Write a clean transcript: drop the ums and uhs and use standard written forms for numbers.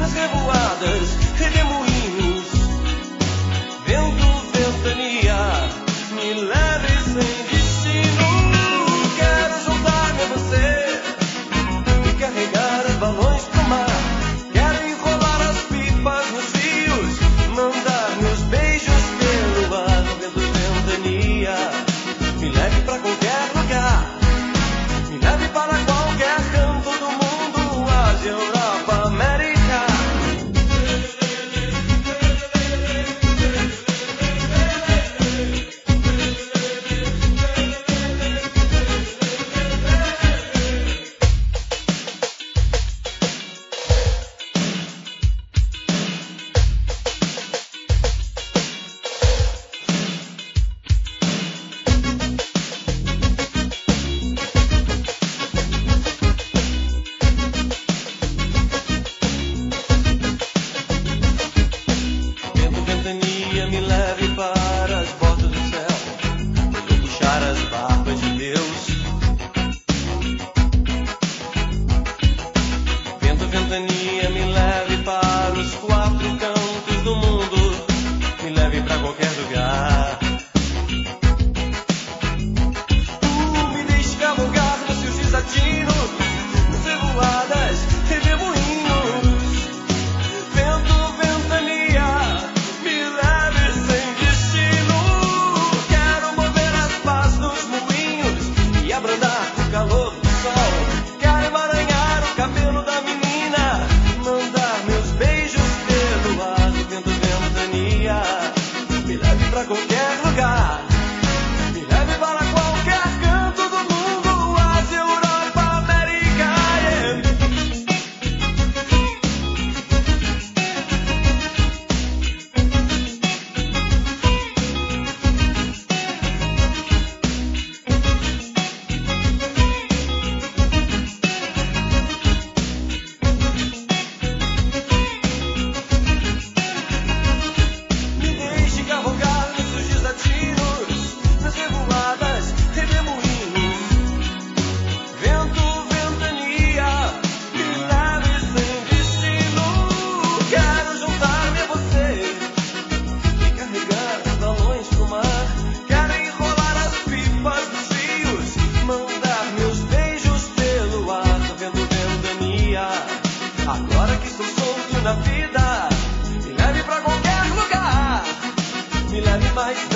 nas revoadas, redemoinhos, vento, ventania, me leve sem destino. Quero juntar-me a você e carregar os balões pro mar. Quero enrolar as pipas nos rios, mandar meus beijos pelo ar. Vento, ventania, me leve pra qualquer lugar, me leve para qualquer canto do mundo, Ásia, Europa, América. Me leve para as bordas do céu, vou puxar as barbas de Deus. Vento, ventania, me leve para os quatro cantos do mundo, me leve para qualquer lugar. Me deixe cavalgar nos seus desatinos, nas revoadas, redemoinhos. Vento, ventania, me leve sem destino. Quero mover as pás nos moinhos e abrandar o calor do sol. Quero emaranhar o cabelo da menina, mandar meus beijos pelo ar. Vento, ventania, me leve pra qualquer lugar, me leve para qualquer canto do mundo, Ásia, Europa, América. Me deixe cavalgar nos seus desatinos, nas revoadas, redemoinhos. Vento, ventania, me leve sem destino. Quero juntar-me a você e carregar os balões pro mar. Quero enrolar as pipas dos rios, mandar meus beijos pelo ar. Vento, ventania, agora que estou solto na vida, me leve pra qualquer lugar, me leve mais